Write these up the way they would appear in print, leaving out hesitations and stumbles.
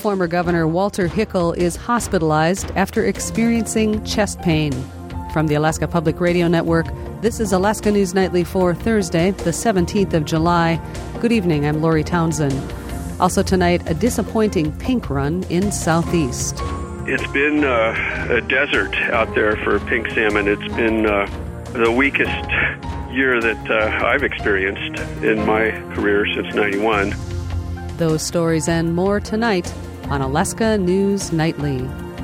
Former Governor Walter Hickel is hospitalized after experiencing chest pain. From the Alaska Public Radio Network, this is Alaska News Nightly for Thursday, the 17th of July. Good evening, I'm Lori Townsend. Also tonight, a disappointing pink run in Southeast. It's been a desert out there for pink salmon. It's been the weakest year that I've experienced in my career since 91. Those stories and more tonight on Alaska News Nightly.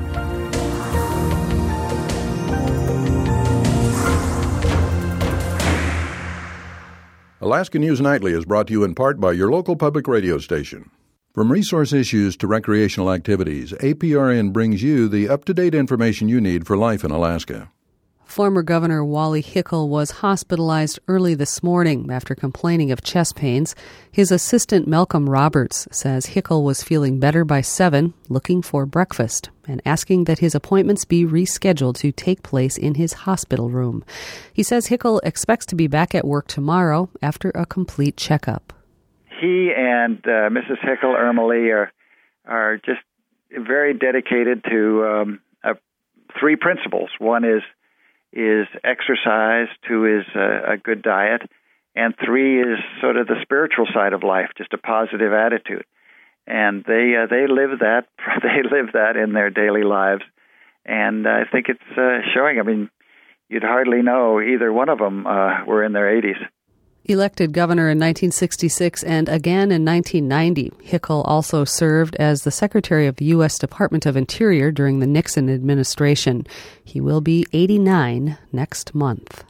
Alaska News Nightly is brought to you in part by your local public radio station. From resource issues to recreational activities, APRN brings you the up-to-date information you need for life in Alaska. Former Governor Wally Hickel was hospitalized early this morning after complaining of chest pains. His assistant Malcolm Roberts says Hickel was feeling better by 7, looking for breakfast, and asking that his appointments be rescheduled to take place in his hospital room. He says Hickel expects to be back at work tomorrow after a complete checkup. He and Mrs. Hickel, Irma Lee, are just very dedicated to 3 principles. One is exercise, 2 is a good diet, and 3 is sort of the spiritual side of life, just a positive attitude. And they live that in their daily lives, and I think it's showing. I mean, you'd hardly know either one of them were in their 80s. Elected governor in 1966 and again in 1990, Hickel also served as the Secretary of the U.S. Department of Interior during the Nixon administration. He will be 89 next month.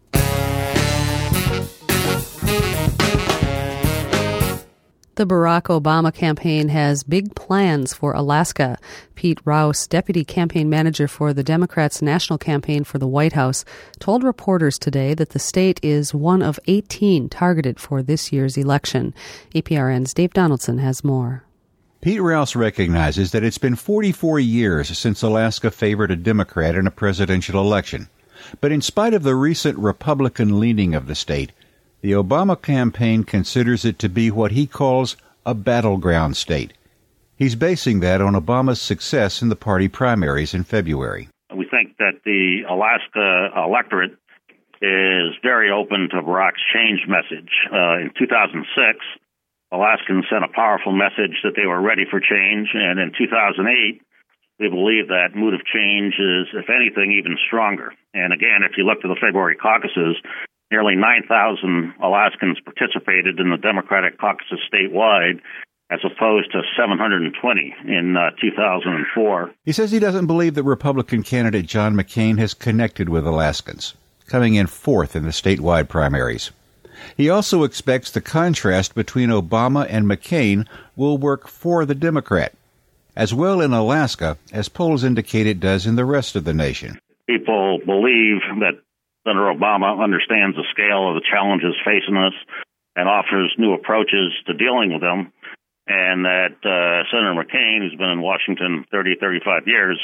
The Barack Obama campaign has big plans for Alaska. Pete Rouse, deputy campaign manager for the Democrats' national campaign for the White House, told reporters today that the state is one of 18 targeted for this year's election. APRN's Dave Donaldson has more. Pete Rouse recognizes that it's been 44 years since Alaska favored a Democrat in a presidential election. But in spite of the recent Republican leaning of the state, the Obama campaign considers it to be what he calls a battleground state. He's basing that on Obama's success in the party primaries in February. We think that the Alaska electorate is very open to Barack's change message. In 2006, Alaskans sent a powerful message that they were ready for change, and in 2008, we believe that mood of change is, if anything, even stronger. And again, if you look to the February caucuses, nearly 9,000 Alaskans participated in the Democratic caucuses statewide, as opposed to 720 in 2004. He says he doesn't believe that Republican candidate John McCain has connected with Alaskans, coming in 4th in the statewide primaries. He also expects the contrast between Obama and McCain will work for the Democrat, as well in Alaska as polls indicate it does in the rest of the nation. People believe that Senator Obama understands the scale of the challenges facing us and offers new approaches to dealing with them, and that Senator McCain, who's been in Washington 30, 35 years,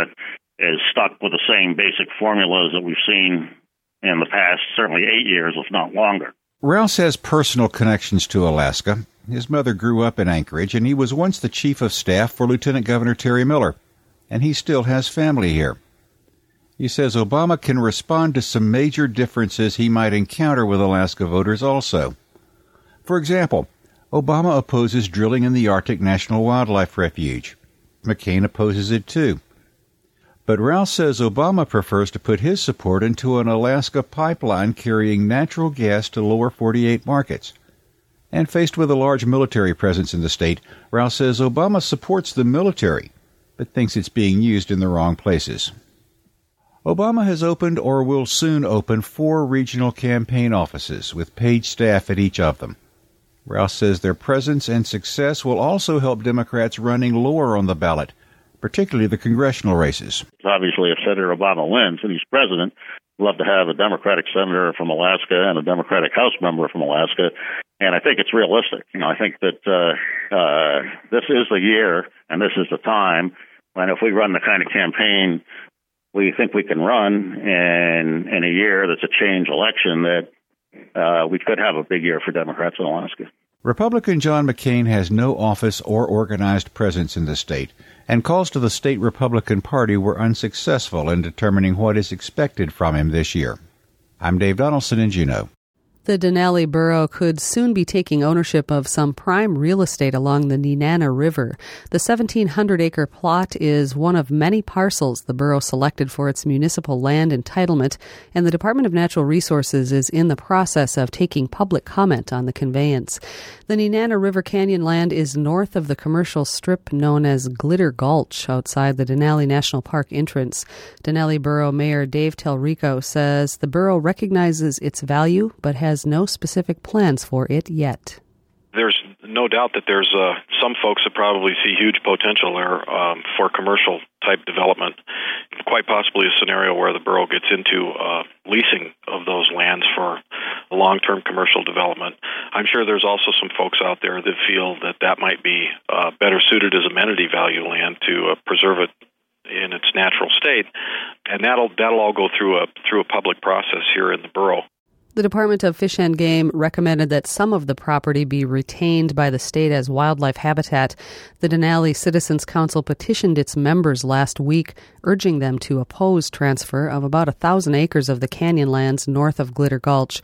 is stuck with the same basic formulas that we've seen in the past, certainly 8 years, if not longer. Rouse has personal connections to Alaska. His mother grew up in Anchorage, and he was once the chief of staff for Lieutenant Governor Terry Miller, and he still has family here. He says Obama can respond to some major differences he might encounter with Alaska voters also. For example, Obama opposes drilling in the Arctic National Wildlife Refuge. McCain opposes it too. But Rouse says Obama prefers to put his support into an Alaska pipeline carrying natural gas to lower 48 markets. And faced with a large military presence in the state, Rouse says Obama supports the military, but thinks it's being used in the wrong places. Obama has opened or will soon open 4 regional campaign offices with paid staff at each of them. Rouse says their presence and success will also help Democrats running lower on the ballot, particularly the congressional races. Obviously, if Senator Obama wins and he's president, we'd love to have a Democratic senator from Alaska and a Democratic House member from Alaska, and I think it's realistic. I think that this is the year and this is the time when if we run the kind of campaign we think we can run in a year that's a change election, that we could have a big year for Democrats in Alaska. Republican John McCain has no office or organized presence in the state, and calls to the state Republican Party were unsuccessful in determining what is expected from him this year. I'm Dave Donaldson in Juneau. The Denali Borough could soon be taking ownership of some prime real estate along the Nenana River. The 1,700-acre plot is one of many parcels the borough selected for its municipal land entitlement, and the Department of Natural Resources is in the process of taking public comment on the conveyance. The Nenana River Canyon land is north of the commercial strip known as Glitter Gulch outside the Denali National Park entrance. Denali Borough Mayor Dave Telrico says the borough recognizes its value but has no specific plans for it yet. There's no doubt that there's some folks that probably see huge potential there for commercial type development, quite possibly a scenario where the borough gets into leasing of those lands for long-term commercial development. I'm sure there's also some folks out there that feel that might be better suited as amenity value land to preserve it in its natural state, and that'll all go through a public process here in the borough. The Department of Fish and Game recommended that some of the property be retained by the state as wildlife habitat. The Denali Citizens Council petitioned its members last week, urging them to oppose transfer of about 1,000 acres of the canyon lands north of Glitter Gulch.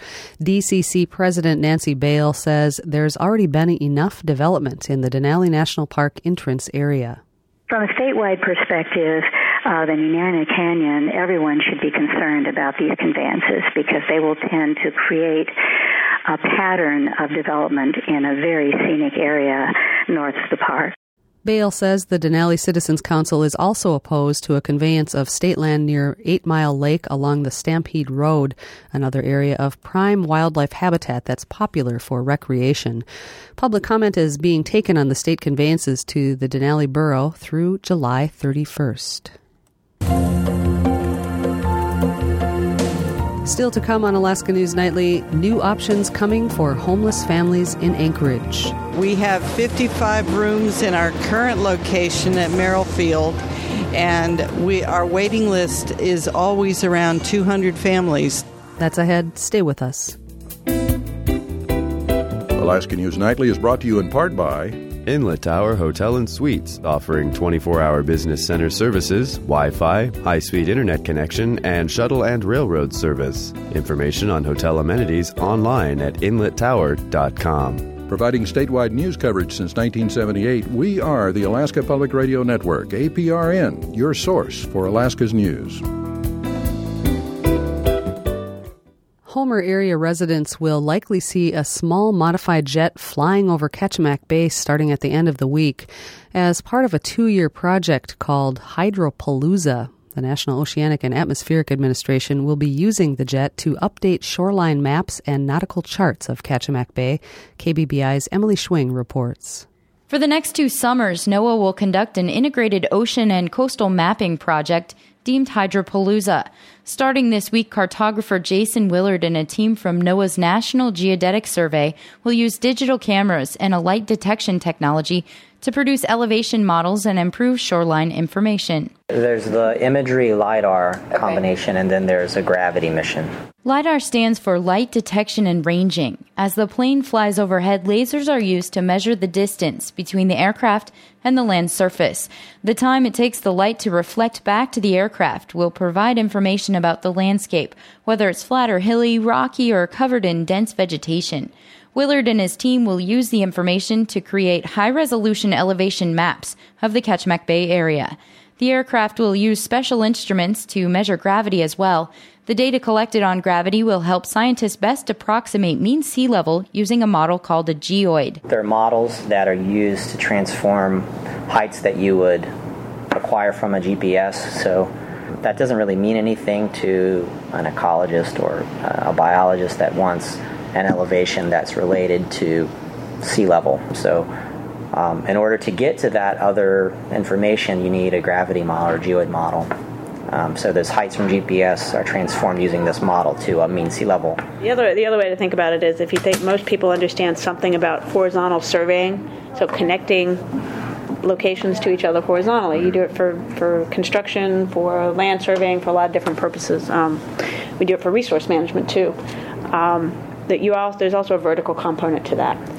DCC President Nancy Bale says there's already been enough development in the Denali National Park entrance area. From a statewide perspective, the Nenana Canyon, everyone should be concerned about these conveyances because they will tend to create a pattern of development in a very scenic area north of the park. Bale says the Denali Citizens Council is also opposed to a conveyance of state land near 8 Mile Lake along the Stampede Road, another area of prime wildlife habitat that's popular for recreation. Public comment is being taken on the state conveyances to the Denali Borough through July 31st. Still to come on Alaska News Nightly, new options coming for homeless families in Anchorage. We have 55 rooms in our current location at Merrill Field, and our waiting list is always around 200 families. That's ahead. Stay with us. Alaska News Nightly is brought to you in part by Inlet Tower Hotel and Suites, offering 24-hour business center services, Wi-Fi, high-speed internet connection, and shuttle and railroad service. Information on hotel amenities online at inlettower.com. Providing statewide news coverage since 1978, we are the Alaska Public Radio Network, APRN, your source for Alaska's news. Homer area residents will likely see a small modified jet flying over Ketchimack Bay starting at the end of the week. As part of a 2-year project called Hydropalooza, the National Oceanic and Atmospheric Administration will be using the jet to update shoreline maps and nautical charts of Ketchimack Bay. KBBI's Emily Schwing reports. For the next 2 summers, NOAA will conduct an integrated ocean and coastal mapping project deemed Hydropalooza. Starting this week, cartographer Jason Willard and a team from NOAA's National Geodetic Survey will use digital cameras and a light detection technology to produce elevation models and improve shoreline information. There's the imagery LiDAR combination, and then there's a gravity mission. LiDAR stands for Light Detection and Ranging. As the plane flies overhead, lasers are used to measure the distance between the aircraft and the land surface. The time it takes the light to reflect back to the aircraft will provide information about the landscape, whether it's flat or hilly, rocky, or covered in dense vegetation. Willard and his team will use the information to create high-resolution elevation maps of the Ketchimack Bay area. The aircraft will use special instruments to measure gravity as well. The data collected on gravity will help scientists best approximate mean sea level using a model called a geoid. There are models that are used to transform heights that you would acquire from a GPS, so that doesn't really mean anything to an ecologist or a biologist that wants an elevation that's related to sea level. So in order to get to that other information, you need a gravity model or geoid model. So those heights from GPS are transformed using this model to a mean sea level. The other way to think about it is if you think most people understand something about horizontal surveying, so connecting locations to each other horizontally. You do it for construction, for land surveying, for a lot of different purposes. We do it for resource management too. There's also a vertical component to that.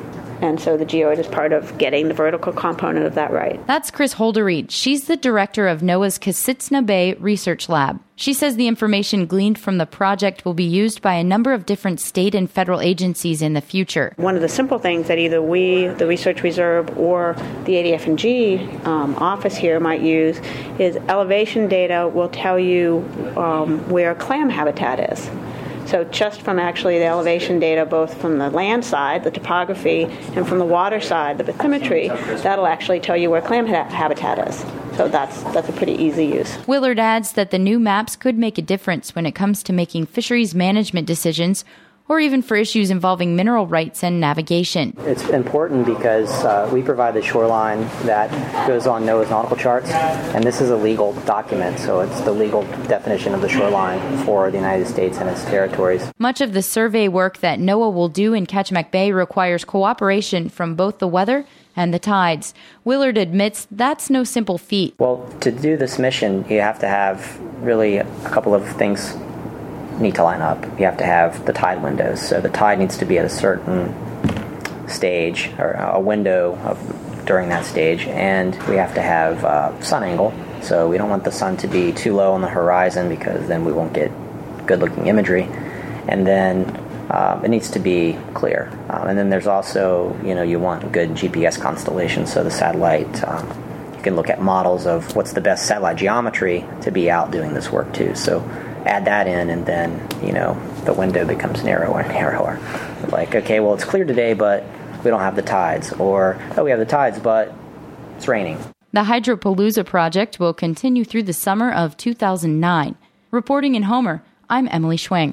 And so the geoid is part of getting the vertical component of that right. That's Chris Holderried. She's the director of NOAA's Kasutsna Bay Research Lab. She says the information gleaned from the project will be used by a number of different state and federal agencies in the future. One of the simple things that either we, the Research Reserve, or the ADF&G office here might use is elevation data will tell you where clam habitat is. So just from actually the elevation data, both from the land side, the topography, and from the water side, the bathymetry, that'll actually tell you where clam habitat is. So that's a pretty easy use. Willard adds that the new maps could make a difference when it comes to making fisheries management decisions or even for issues involving mineral rights and navigation. It's important because we provide the shoreline that goes on NOAA's nautical charts, and this is a legal document, so it's the legal definition of the shoreline for the United States and its territories. Much of the survey work that NOAA will do in Kachemak Bay requires cooperation from both the weather and the tides. Willard admits that's no simple feat. Well, to do this mission, you have to have really a couple of things need to line up. You have to have the tide windows. So the tide needs to be at a certain stage or a window during that stage, and we have to have sun angle. So we don't want the sun to be too low on the horizon because then we won't get good-looking imagery. And then it needs to be clear. And then there's also, you want good GPS constellation. So the satellite, you can look at models of what's the best satellite geometry to be out doing this work too. So add that in, and then, the window becomes narrower and narrower. Like, okay, well, it's clear today, but we don't have the tides. Or, we have the tides, but it's raining. The Hydropalooza project will continue through the summer of 2009. Reporting in Homer, I'm Emily Schwing.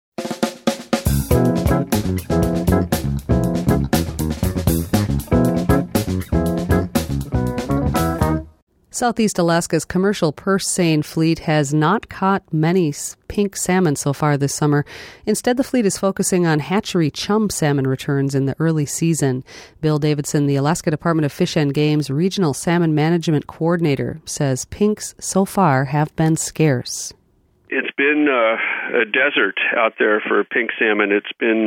Southeast Alaska's commercial purse seine fleet has not caught many pink salmon so far this summer. Instead, the fleet is focusing on hatchery chum salmon returns in the early season. Bill Davidson, the Alaska Department of Fish and Game's Regional Salmon Management Coordinator, says pinks so far have been scarce. It's been a desert out there for pink salmon. It's been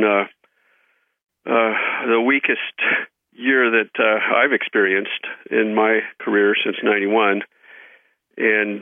the weakest year that I've experienced in my career since '91, and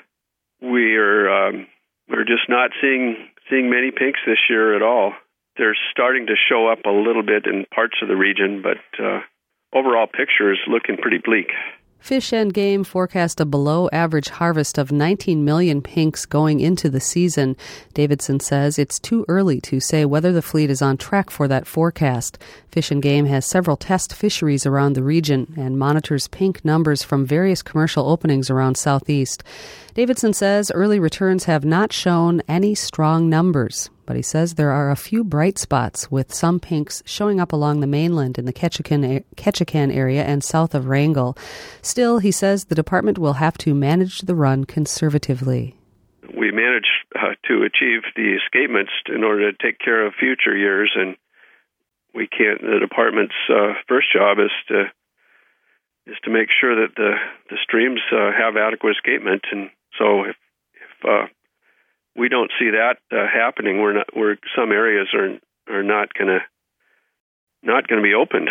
we're just not seeing many pinks this year at all. They're starting to show up a little bit in parts of the region, but overall picture is looking pretty bleak. Fish and Game forecast a below-average harvest of 19 million pinks going into the season. Davidson says it's too early to say whether the fleet is on track for that forecast. Fish and Game has several test fisheries around the region and monitors pink numbers from various commercial openings around Southeast. Davidson says early returns have not shown any strong numbers, but he says there are a few bright spots, with some pinks showing up along the mainland in the Ketchikan area and south of Wrangell. Still, he says the department will have to manage the run conservatively. We managed to achieve the escapements in order to take care of future years, and we can't. The department's first job is to make sure that the streams have adequate escapement, and so if we don't see that happening, some areas are not going to be opened.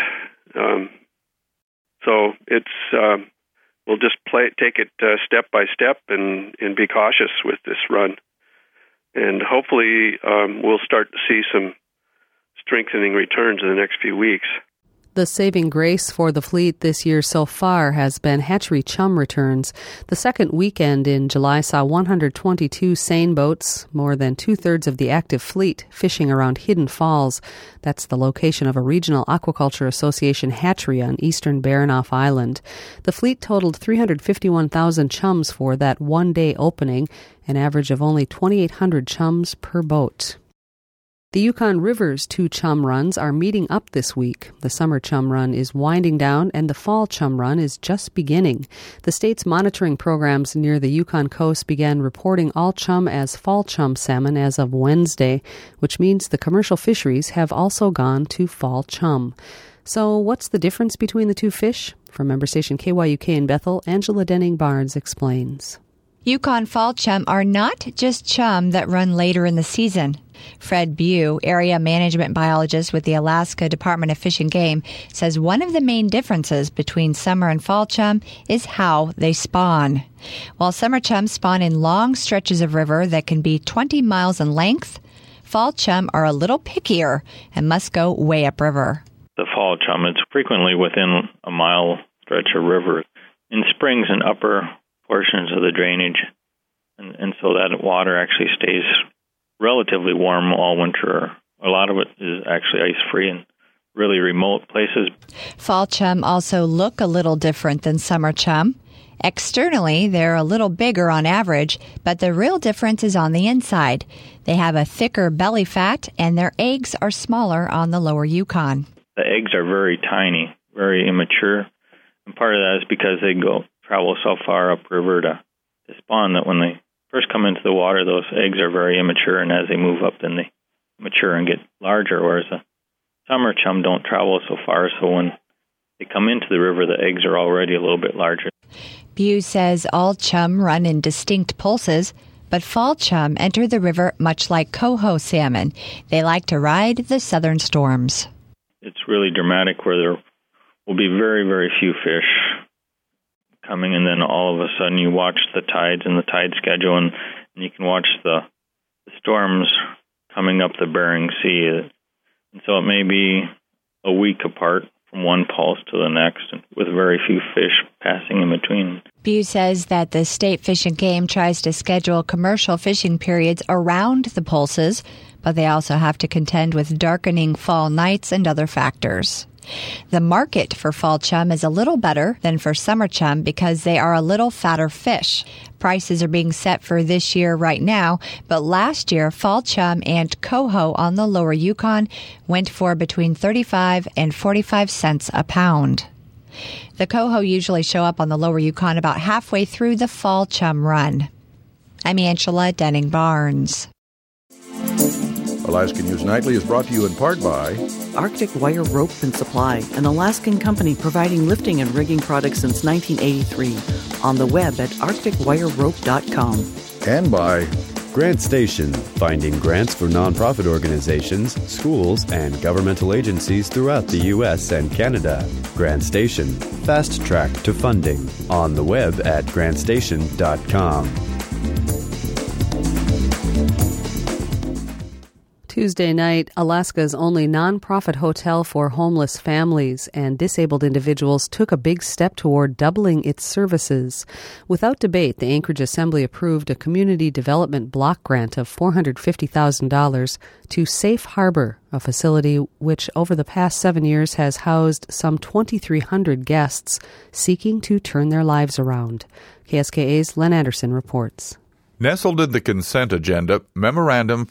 So it's we'll just take it step by step and be cautious with this run, and hopefully we'll start to see some strengthening returns in the next few weeks. The saving grace for the fleet this year so far has been hatchery chum returns. The second weekend in July saw 122 seine boats, more than two-thirds of the active fleet, fishing around Hidden Falls. That's the location of a regional aquaculture association hatchery on eastern Baranof Island. The fleet totaled 351,000 chums for that one-day opening, an average of only 2,800 chums per boat. The Yukon River's 2 chum runs are meeting up this week. The summer chum run is winding down and the fall chum run is just beginning. The state's monitoring programs near the Yukon coast began reporting all chum as fall chum salmon as of Wednesday, which means the commercial fisheries have also gone to fall chum. So what's the difference between the two fish? From member station KYUK in Bethel, Angela Denning-Barnes explains. Yukon fall chum are not just chum that run later in the season. Fred Bew, area management biologist with the Alaska Department of Fish and Game, says one of the main differences between summer and fall chum is how they spawn. While summer chum spawn in long stretches of river that can be 20 miles in length, fall chum are a little pickier and must go way upriver. The fall chum, it's frequently within a mile stretch of river in springs and upper portions of the drainage. And so that water actually stays relatively warm all winter. A lot of it is actually ice-free in really remote places. Fall chum also look a little different than summer chum. Externally, they're a little bigger on average, but the real difference is on the inside. They have a thicker belly fat, and their eggs are smaller on the lower Yukon. The eggs are very tiny, very immature, and part of that is because they travel so far upriver to spawn that when they first come into the water, those eggs are very immature, and as they move up, then they mature and get larger, whereas the summer chum don't travel so far, so when they come into the river, the eggs are already a little bit larger. Bew says all chum run in distinct pulses, but fall chum enter the river much like coho salmon. They like to ride the southern storms. It's really dramatic where there will be very, very few fish coming, and then all of a sudden you watch the tides and the tide schedule, and you can watch the storms coming up the Bering Sea. And so it may be a week apart from one pulse to the next, with very few fish passing in between. Bew says that the State Fish and Game tries to schedule commercial fishing periods around the pulses, but they also have to contend with darkening fall nights and other factors. The market for fall chum is a little better than for summer chum because they are a little fatter fish. Prices are being set for this year right now, but last year fall chum and coho on the lower Yukon went for between 35 and 45 cents a pound. The coho usually show up on the lower Yukon about halfway through the fall chum run. I'm Angela Denning-Barnes. Alaska News Nightly is brought to you in part by Arctic Wire Rope and Supply, an Alaskan company providing lifting and rigging products since 1983. On the web at arcticwirerope.com. And by Grant Station, finding grants for nonprofit organizations, schools, and governmental agencies throughout the U.S. and Canada. Grant Station, fast track to funding. On the web at grantstation.com. Tuesday night, Alaska's only nonprofit hotel for homeless families and disabled individuals took a big step toward doubling its services. Without debate, the Anchorage Assembly approved a community development block grant of $450,000 to Safe Harbor, a facility which over the past 7 years has housed some 2,300 guests seeking to turn their lives around. KSKA's Len Anderson reports. Nestled in the consent agenda, Memorandum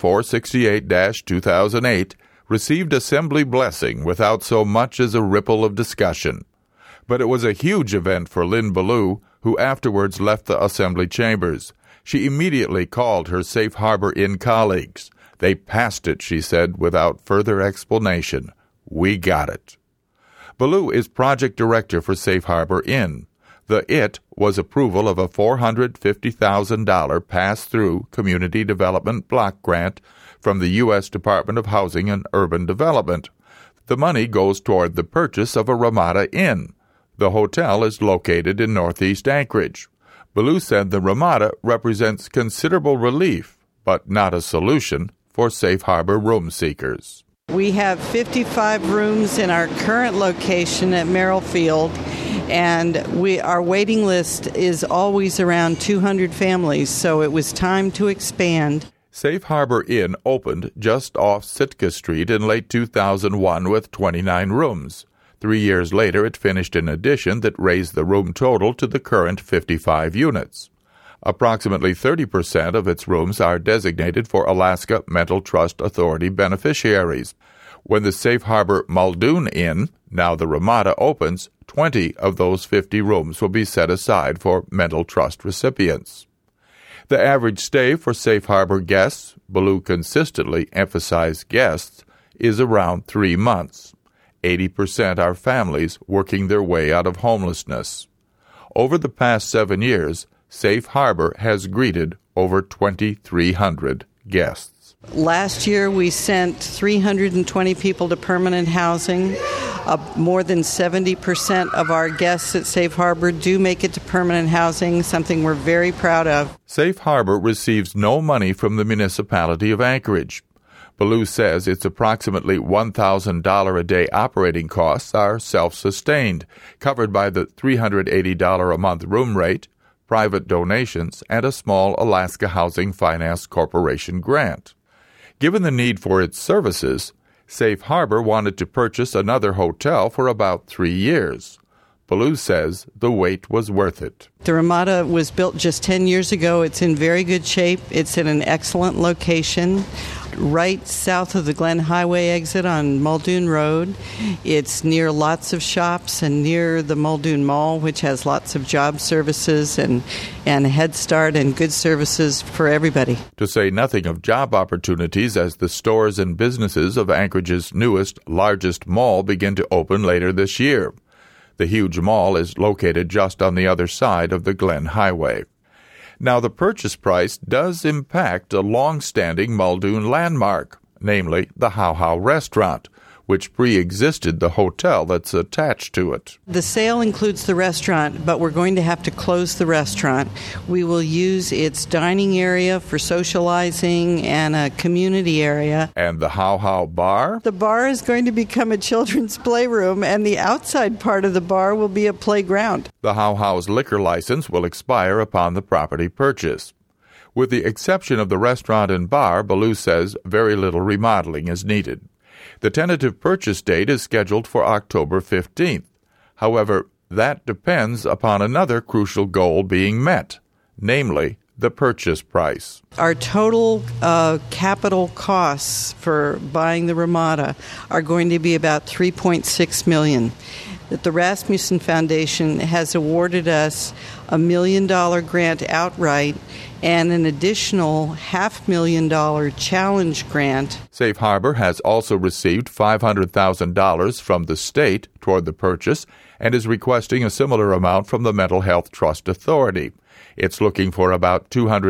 468-2008 received Assembly blessing without so much as a ripple of discussion. But it was a huge event for Lynn Ballou, who afterwards left the Assembly chambers. She immediately called her Safe Harbor Inn colleagues. They passed it, she said, without further explanation. We got it. Ballou is project director for Safe Harbor Inn. The "it" was approval of a $450,000 pass-through community development block grant from the U.S. Department of Housing and Urban Development. The money goes toward the purchase of a Ramada Inn. The hotel is located in northeast Anchorage. Ballou said the Ramada represents considerable relief, but not a solution, for Safe Harbor room seekers. We have 55 rooms in our current location at Merrill Field, and our waiting list is always around 200 families, so it was time to expand. Safe Harbor Inn opened just off Sitka Street in late 2001 with 29 rooms. 3 years later, it finished an addition that raised the room total to the current 55 units. Approximately 30% of its rooms are designated for Alaska Mental Trust Authority beneficiaries. When the Safe Harbor Muldoon Inn, now the Ramada, opens, 20 of those 50 rooms will be set aside for Mental Trust recipients. The average stay for Safe Harbor guests, Ballou consistently emphasized guests, is around 3 months. 80% are families working their way out of homelessness. Over the past 7 years, Safe Harbor has greeted over 2,300 guests. Last year, we sent 320 people to permanent housing. More than 70% of our guests at Safe Harbor do make it to permanent housing, something we're very proud of. Safe Harbor receives no money from the municipality of Anchorage. Ballou says its approximately $1,000 a day operating costs are self-sustained, covered by the $380 a month room rate, private donations, and a small Alaska Housing Finance Corporation grant. Given the need for its services, Safe Harbor wanted to purchase another hotel for about 3 years. Ballou says the wait was worth it. The Ramada was built just 10 years ago. It's in very good shape. It's in an excellent location, right south of the Glen Highway exit on Muldoon Road. It's near lots of shops and near the Muldoon Mall, which has lots of job services and Head Start and good services for everybody. To say nothing of job opportunities as the stores and businesses of Anchorage's newest, largest mall begin to open later this year. The huge mall is located just on the other side of the Glen Highway. Now, the purchase price does impact a long-standing Muldoon landmark, namely the How How restaurant, which pre-existed the hotel that's attached to it. The sale includes the restaurant, but we're going to have to close the restaurant. We will use its dining area for socializing and a community area. And the How How bar? The bar is going to become a children's playroom, and the outside part of the bar will be a playground. The How How's liquor license will expire upon the property purchase. With the exception of the restaurant and bar, Ballou says very little remodeling is needed. The tentative purchase date is scheduled for October 15th. However, that depends upon another crucial goal being met, namely the purchase price. Our total capital costs for buying the Ramada are going to be about $3.6 million. The Rasmussen Foundation has awarded us a $1 million grant outright and an additional $500,000 challenge grant. Safe Harbor has also received $500,000 from the state toward the purchase and is requesting a similar amount from the Mental Health Trust Authority. It's looking for about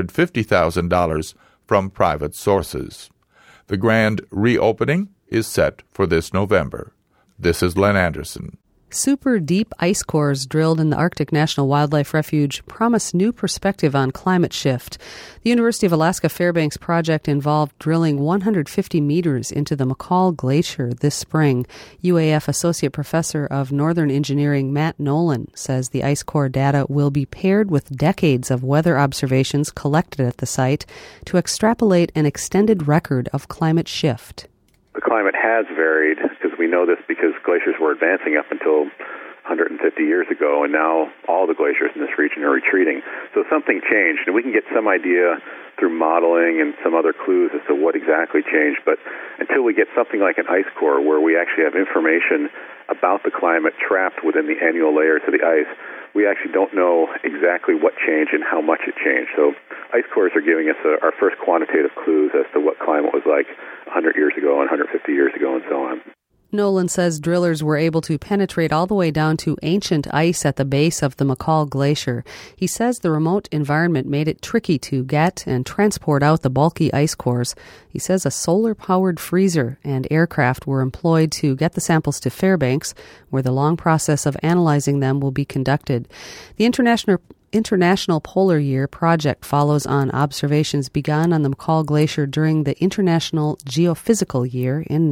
$250,000 from private sources. The grand reopening is set for this November. This is Len Anderson. Super deep ice cores drilled in the Arctic National Wildlife Refuge promise new perspective on climate shift. The University of Alaska Fairbanks project involved drilling 150 meters into the McCall Glacier this spring. UAF Associate Professor of Northern Engineering Matt Nolan says the ice core data will be paired with decades of weather observations collected at the site to extrapolate an extended record of climate shift. The climate has varied, because we know this because glaciers were advancing up until 150 years ago, and now all the glaciers in this region are retreating. So something changed, and we can get some idea through modeling and some other clues as to what exactly changed. But until we get something like an ice core where we actually have information about the climate trapped within the annual layers of the ice, we actually don't know exactly what changed and how much it changed. So ice cores are giving us our first quantitative clues as to what climate was like 100 years ago and 150 years ago and so on. Nolan says drillers were able to penetrate all the way down to ancient ice at the base of the McCall Glacier. He says the remote environment made it tricky to get and transport out the bulky ice cores. He says a solar-powered freezer and aircraft were employed to get the samples to Fairbanks, where the long process of analyzing them will be conducted. The International Polar Year project follows on observations begun on the McCall Glacier during the International Geophysical Year in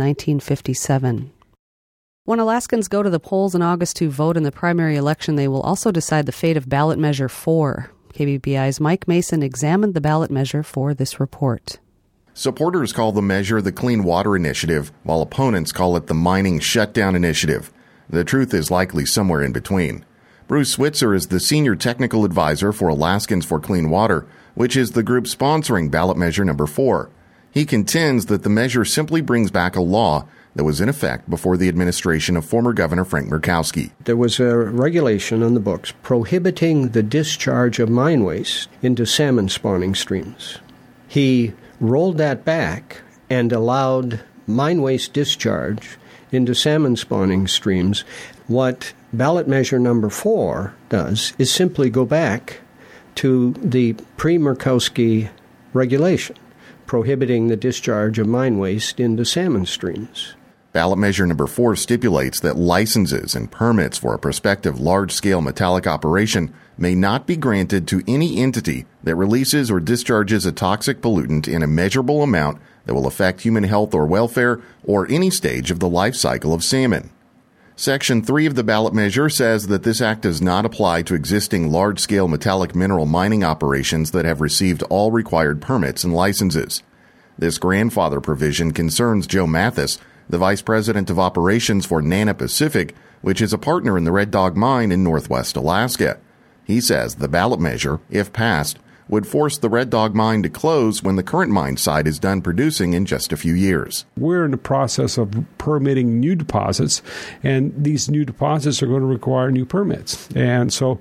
1957. When Alaskans go to the polls in August to vote in the primary election, they will also decide the fate of ballot measure 4. KBBI's Mike Mason examined the ballot measure for this report. Supporters call the measure the Clean Water Initiative, while opponents call it the Mining Shutdown Initiative. The truth is likely somewhere in between. Bruce Switzer is the Senior Technical Advisor for Alaskans for Clean Water, which is the group sponsoring ballot measure number 4. He contends that the measure simply brings back a law that was in effect before the administration of former Governor Frank Murkowski. There was a regulation on the books prohibiting the discharge of mine waste into salmon spawning streams. He rolled that back and allowed mine waste discharge into salmon spawning streams. What ballot measure number 4 does is simply go back to the pre-Murkowski regulation. prohibiting the discharge of mine waste into salmon streams. Ballot measure number 4 stipulates that licenses and permits for a prospective large-scale metallic operation may not be granted to any entity that releases or discharges a toxic pollutant in a measurable amount that will affect human health or welfare or any stage of the life cycle of salmon. Section 3 of the ballot measure says that this act does not apply to existing large-scale metallic mineral mining operations that have received all required permits and licenses. This grandfather provision concerns Joe Mathis, the Vice President of Operations for Nana Pacific, which is a partner in the Red Dog Mine in northwest Alaska. He says the ballot measure, if passed, would force the Red Dog Mine to close when the current mine site is done producing in just a few years. We're in the process of permitting new deposits, and these new deposits are going to require new permits. And so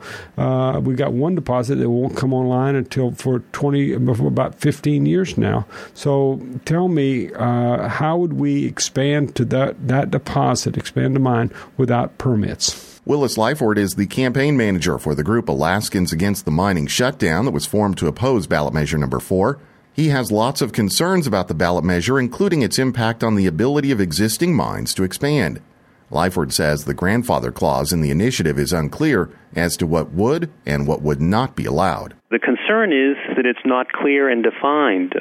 we got one deposit that won't come online until for about 15 years now. So tell me, how would we expand to that deposit, expand the mine, without permits? Willis Lyford is the campaign manager for the group Alaskans Against the Mining Shutdown that was formed to oppose ballot measure number 4. He has lots of concerns about the ballot measure, including its impact on the ability of existing mines to expand. Lyford says the grandfather clause in the initiative is unclear as to what would and what would not be allowed. The concern is that it's not clear and defined.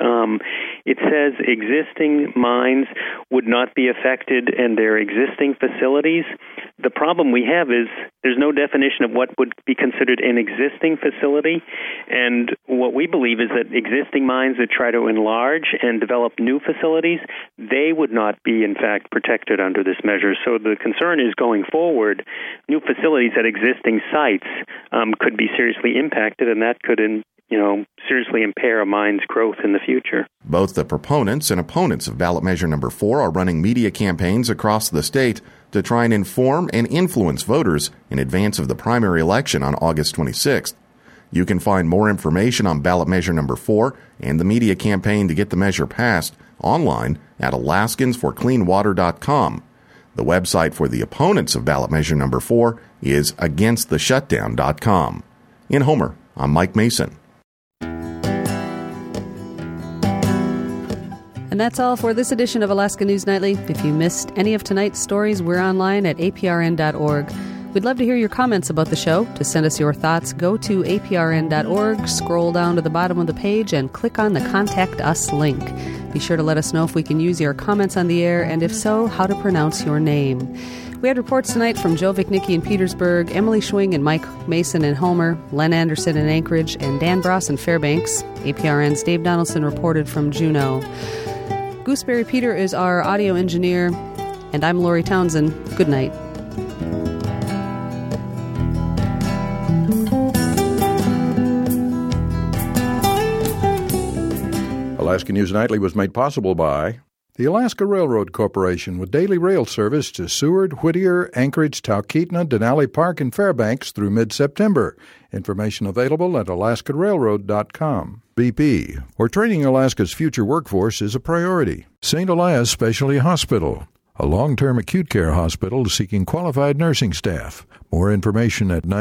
It says existing mines would not be affected and their existing facilities. The problem we have is there's no definition of what would be considered an existing facility. And what we believe is that existing mines that try to enlarge and develop new facilities, they would not be, in fact, protected under this measure. So the concern is going forward, new facilities at existing sites could be seriously impacted, and that could seriously impair a mine's growth in the future. Both the proponents and opponents of ballot measure number 4 are running media campaigns across the state to try and inform and influence voters in advance of the primary election on August 26th. You can find more information on ballot measure number 4 and the media campaign to get the measure passed online at alaskansforcleanwater.com. The website for the opponents of ballot measure number 4 is againsttheshutdown.com. In Homer, I'm Mike Mason. And that's all for this edition of Alaska News Nightly. If you missed any of tonight's stories, we're online at aprn.org. We'd love to hear your comments about the show. To send us your thoughts, go to aprn.org, scroll down to the bottom of the page, and click on the Contact Us link. Be sure to let us know if we can use your comments on the air, and if so, how to pronounce your name. We had reports tonight from Joe Vichnicki in Petersburg, Emily Schwing and Mike Mason in Homer, Len Anderson in Anchorage, and Dan Bross in Fairbanks. APRN's Dave Donaldson reported from Juneau. Gooseberry Peter is our audio engineer, and I'm Lori Townsend. Good night. Alaska News Nightly was made possible by the Alaska Railroad Corporation, with daily rail service to Seward, Whittier, Anchorage, Talkeetna, Denali Park, and Fairbanks through mid-September. Information available at alaskarailroad.com. BP, where training Alaska's future workforce is a priority. St. Elias Specialty Hospital, a long-term acute care hospital seeking qualified nursing staff. More information at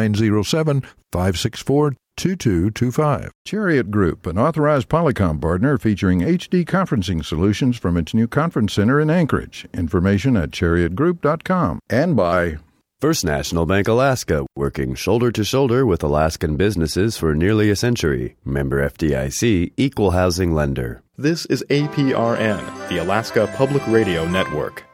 907-564-2225. Chariot Group, an authorized Polycom partner featuring HD conferencing solutions from its new conference center in Anchorage. Information at chariotgroup.com. And by First National Bank Alaska, working shoulder to shoulder with Alaskan businesses for nearly a century. Member FDIC, equal housing lender. This is APRN, the Alaska Public Radio Network.